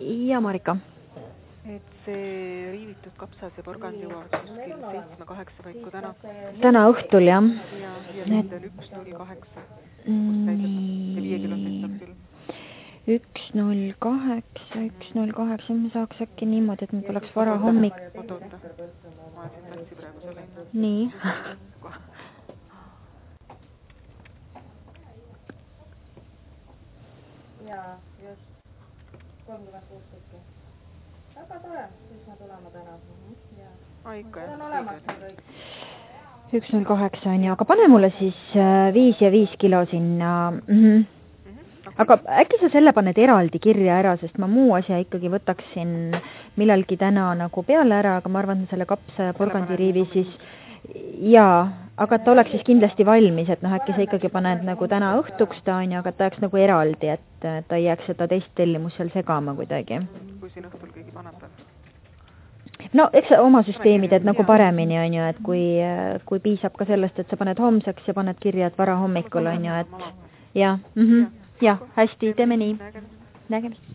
Ja, Marika. Et see riivitud kapsas ja porgand jõuavad kuskil 7-8 paiku täna. Täna õhtul, jah. Ja lind on 108. Nii. Ja 5 kiloseid saab küll. 108, me saaks äkki niimoodi, et me tuleks vara hommik. Oota. Ma olen siin tassi praegu selle. Nii. Jaa, just. 36 tükki. Väga tore, siis ma tulema täna. Ikka, jah. On olemas kõik. 108 on ju, aga pane mulle siis 5 ja 5 kilo sinna. Aga äkki sa selle paned eraldi kirja ära, sest ma muu asja ikkagi võtaksin millalgi täna nagu peale ära, aga ma arvan, et selle kapsa ja porgandiriivi siis jaa, aga ta oleks siis kindlasti valmis, et äkki sa ikkagi paned nagu täna õhtuks ta on ju, aga ta jääks nagu eraldi, et ta ei jääks seda teist tellimus seal segama kuidagi. Kui siin õhtul keegi paneb veel? No eks oma süsteemi teed nagu paremini on ju, et kui piisab ka sellest, et sa paned homseks ja paned kirja, et vara hommikul on ju, et jah, hästi, teeme nii. Nägemist.